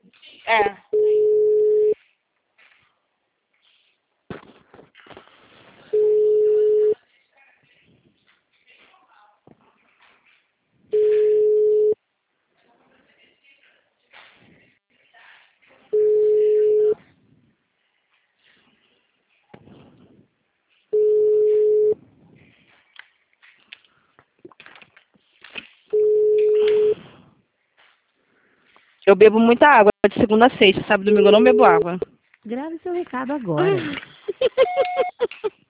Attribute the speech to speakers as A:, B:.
A: É. Eu bebo muita água de segunda a sexta, sábado e domingo eu não bebo água.
B: Grave seu recado agora.